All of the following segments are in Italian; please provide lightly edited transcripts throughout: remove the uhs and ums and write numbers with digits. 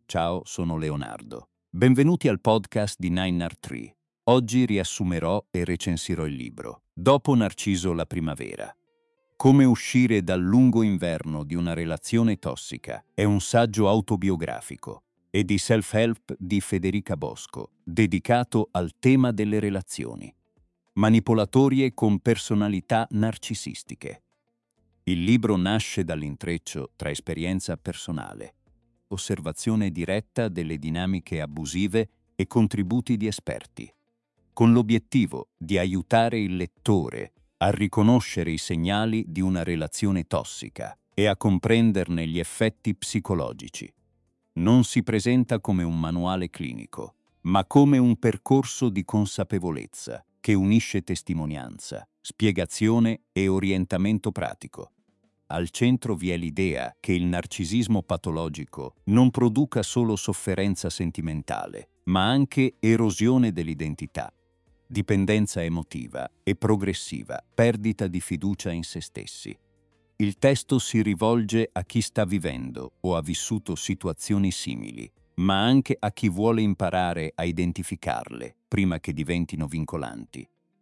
Ciao, sono Leonardo. Benvenuti al podcast di Nine Art Tree. Oggi riassumerò e recensirò il libro Dopo Narciso la primavera. Come uscire dal lungo inverno di una relazione tossica è un saggio autobiografico e di self-help di Federica Bosco, dedicato al tema delle relazioni. Manipolatorie con personalità narcisistiche. Il libro nasce dall'intreccio tra esperienza personale, osservazione diretta delle dinamiche abusive e contributi di esperti, con l'obiettivo di aiutare il lettore a riconoscere i segnali di una relazione tossica e a comprenderne gli effetti psicologici. Non si presenta come un manuale clinico, ma come un percorso di consapevolezza che unisce testimonianza, spiegazione e orientamento pratico. Al centro vi è l'idea che il narcisismo patologico non produca solo sofferenza sentimentale, ma anche erosione dell'identità, dipendenza emotiva e progressiva, perdita di fiducia in se stessi. Il testo si rivolge a chi sta vivendo o ha vissuto situazioni simili, ma anche a chi vuole imparare a identificarle prima che diventino vincolanti.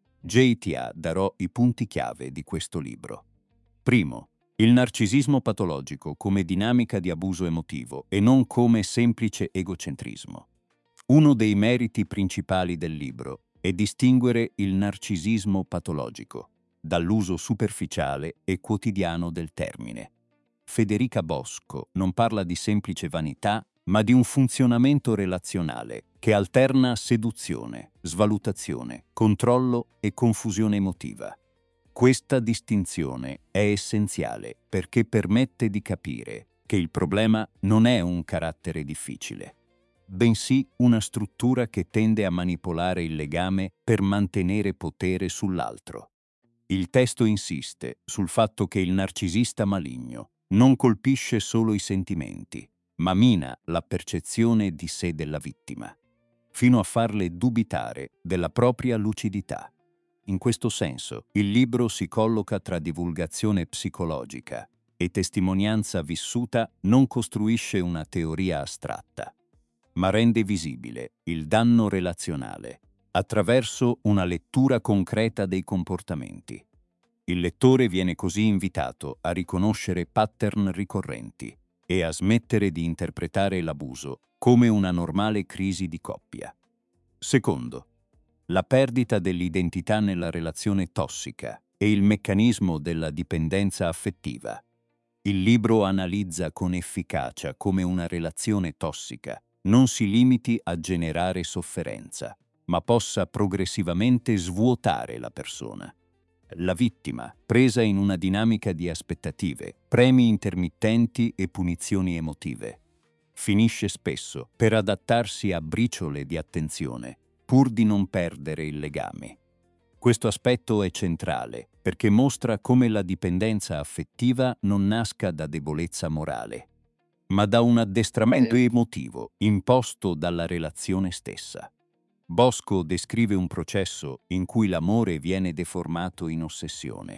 JTA darò i punti chiave di questo libro. Primo, il narcisismo patologico come dinamica di abuso emotivo e non come semplice egocentrismo. Uno dei meriti principali del libro è distinguere il narcisismo patologico dall'uso superficiale e quotidiano del termine. Federica Bosco non parla di semplice vanità, ma di un funzionamento relazionale che alterna seduzione, svalutazione, controllo e confusione emotiva. Questa distinzione è essenziale perché permette di capire che il problema non è un carattere difficile, bensì una struttura che tende a manipolare il legame per mantenere potere sull'altro. Il testo insiste sul fatto che il narcisista maligno non colpisce solo i sentimenti, ma mina la percezione di sé della vittima, fino a farle dubitare della propria lucidità. In questo senso, il libro si colloca tra divulgazione psicologica e testimonianza vissuta, non costruisce una teoria astratta, ma rende visibile il danno relazionale attraverso una lettura concreta dei comportamenti. Il lettore viene così invitato a riconoscere pattern ricorrenti e a smettere di interpretare l'abuso come una normale crisi di coppia. Secondo, la perdita dell'identità nella relazione tossica e il meccanismo della dipendenza affettiva. Il libro analizza con efficacia come una relazione tossica non si limiti a generare sofferenza, ma possa progressivamente svuotare la persona. La vittima, presa in una dinamica di aspettative, premi intermittenti e punizioni emotive, finisce spesso per adattarsi a briciole di attenzione, pur di non perdere il legame. Questo aspetto è centrale perché mostra come la dipendenza affettiva non nasca da debolezza morale, ma da un addestramento emotivo imposto dalla relazione stessa. Bosco descrive un processo in cui l'amore viene deformato in ossessione,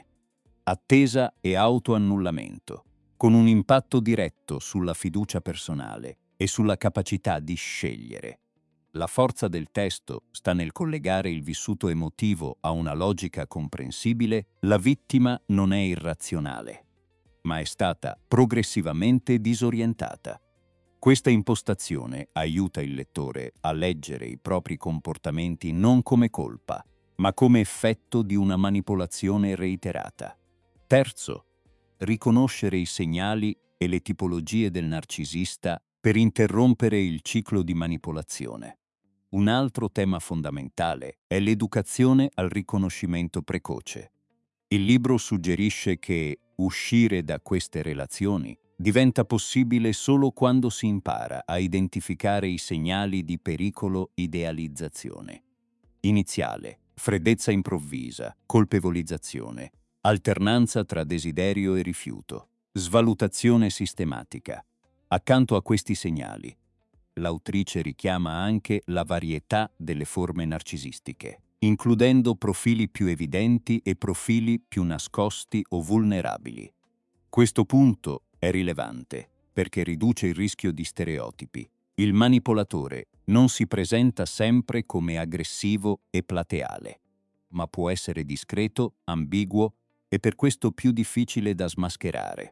attesa e autoannullamento, con un impatto diretto sulla fiducia personale e sulla capacità di scegliere. La forza del testo sta nel collegare il vissuto emotivo a una logica comprensibile. La vittima non è irrazionale, ma è stata progressivamente disorientata. Questa impostazione aiuta il lettore a leggere i propri comportamenti non come colpa, ma come effetto di una manipolazione reiterata. Terzo, riconoscere i segnali e le tipologie del narcisista per interrompere il ciclo di manipolazione. Un altro tema fondamentale è l'educazione al riconoscimento precoce. Il libro suggerisce che uscire da queste relazioni diventa possibile solo quando si impara a identificare i segnali di pericolo idealizzazione. Iniziale, freddezza improvvisa, colpevolizzazione, alternanza tra desiderio e rifiuto, svalutazione sistematica. Accanto a questi segnali, l'autrice richiama anche la varietà delle forme narcisistiche, includendo profili più evidenti e profili più nascosti o vulnerabili. Questo punto è rilevante perché riduce il rischio di stereotipi Il manipolatore non si presenta sempre come aggressivo e plateale, ma può essere discreto, ambiguo e per questo più difficile da smascherare.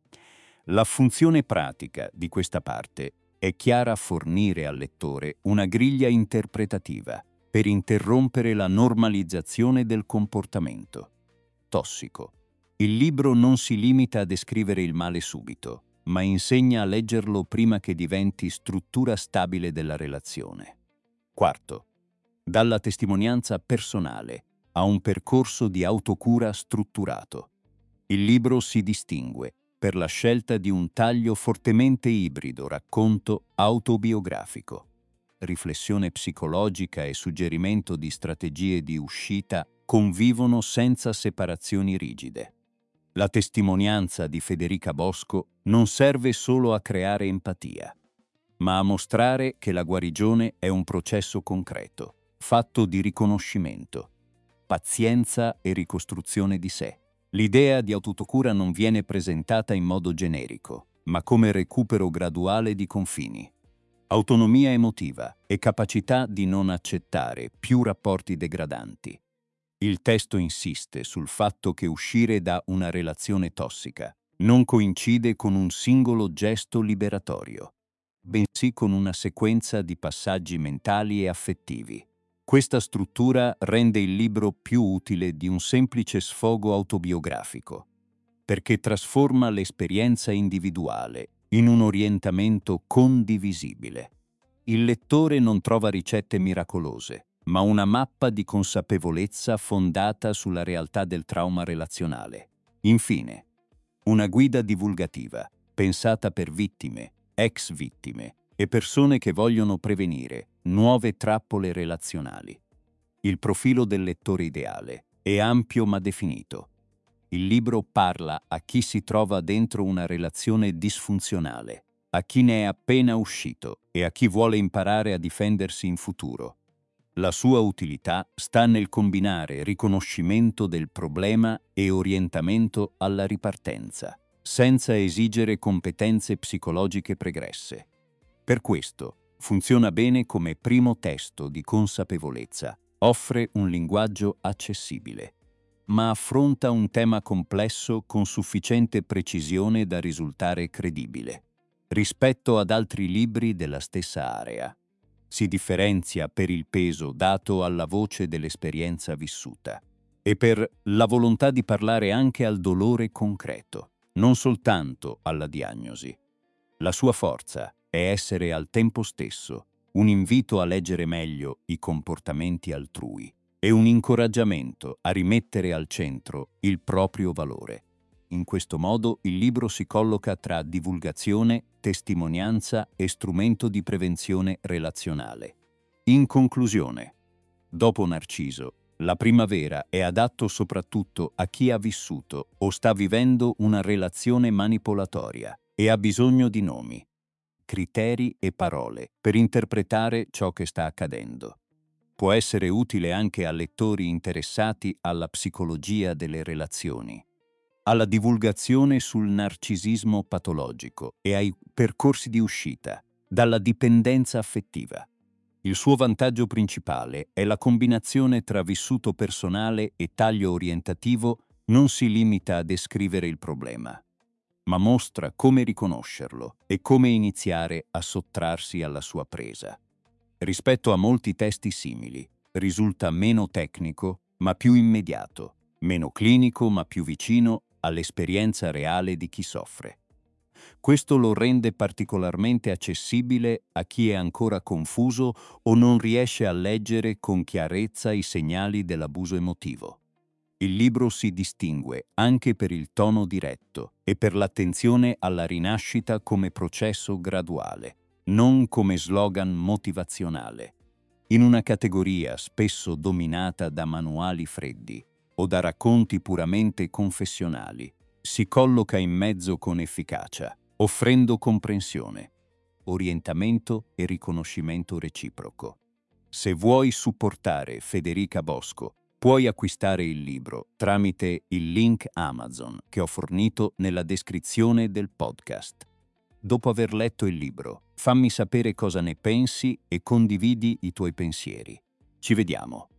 La funzione pratica di questa parte è chiara: fornire al lettore una griglia interpretativa per interrompere la normalizzazione del comportamento tossico. Il libro non si limita a descrivere il male subito, ma insegna a leggerlo prima che diventi struttura stabile della relazione. Quarto, dalla testimonianza personale a un percorso di autocura strutturato. Il libro si distingue per la scelta di un taglio fortemente ibrido: racconto autobiografico, riflessione psicologica e suggerimento di strategie di uscita convivono senza separazioni rigide. La testimonianza di Federica Bosco non serve solo a creare empatia, ma a mostrare che la guarigione è un processo concreto, fatto di riconoscimento, pazienza e ricostruzione di sé. L'idea di autocura non viene presentata in modo generico, ma come recupero graduale di confini, autonomia emotiva e capacità di non accettare più rapporti degradanti. Il testo insiste sul fatto che uscire da una relazione tossica non coincide con un singolo gesto liberatorio, bensì con una sequenza di passaggi mentali e affettivi. Questa struttura rende il libro più utile di un semplice sfogo autobiografico, perché trasforma l'esperienza individuale in un orientamento condivisibile. Il lettore non trova ricette miracolose, ma una mappa di consapevolezza fondata sulla realtà del trauma relazionale. Infine, una guida divulgativa, pensata per vittime, ex vittime e persone che vogliono prevenire nuove trappole relazionali. Il profilo del lettore ideale è ampio ma definito. Il libro parla a chi si trova dentro una relazione disfunzionale, a chi ne è appena uscito e a chi vuole imparare a difendersi in futuro. La sua utilità sta nel combinare riconoscimento del problema e orientamento alla ripartenza, senza esigere competenze psicologiche pregresse. Per questo funziona bene come primo testo di consapevolezza, offre un linguaggio accessibile, ma affronta un tema complesso con sufficiente precisione da risultare credibile. Rispetto ad altri libri della stessa area, si differenzia per il peso dato alla voce dell'esperienza vissuta e per la volontà di parlare anche al dolore concreto, non soltanto alla diagnosi. La sua forza è essere al tempo stesso un invito a leggere meglio i comportamenti altrui e un incoraggiamento a rimettere al centro il proprio valore. In questo modo il libro si colloca tra divulgazione, testimonianza e strumento di prevenzione relazionale. In conclusione, dopo Narciso, La primavera è adatto soprattutto a chi ha vissuto o sta vivendo una relazione manipolatoria e ha bisogno di nomi, criteri e parole per interpretare ciò che sta accadendo. Può essere utile anche a lettori interessati alla psicologia delle relazioni, alla divulgazione sul narcisismo patologico e ai percorsi di uscita dalla dipendenza affettiva. Il suo vantaggio principale è la combinazione tra vissuto personale e taglio orientativo. Non si limita a descrivere il problema, ma mostra come riconoscerlo e come iniziare a sottrarsi alla sua presa. Rispetto a molti testi simili, risulta meno tecnico ma più immediato, meno clinico ma più vicino all'esperienza reale di chi soffre. Questo lo rende particolarmente accessibile a chi è ancora confuso o non riesce a leggere con chiarezza i segnali dell'abuso emotivo. Il libro si distingue anche per il tono diretto e per l'attenzione alla rinascita come processo graduale, non come slogan motivazionale. In una categoria spesso dominata da manuali freddi o da racconti puramente confessionali, si colloca in mezzo con efficacia, offrendo comprensione, orientamento e riconoscimento reciproco. Se vuoi supportare Federica Bosco, puoi acquistare il libro tramite il link Amazon che ho fornito nella descrizione del podcast. Dopo aver letto il libro, Fammi sapere cosa ne pensi e condividi i tuoi pensieri. Ci vediamo.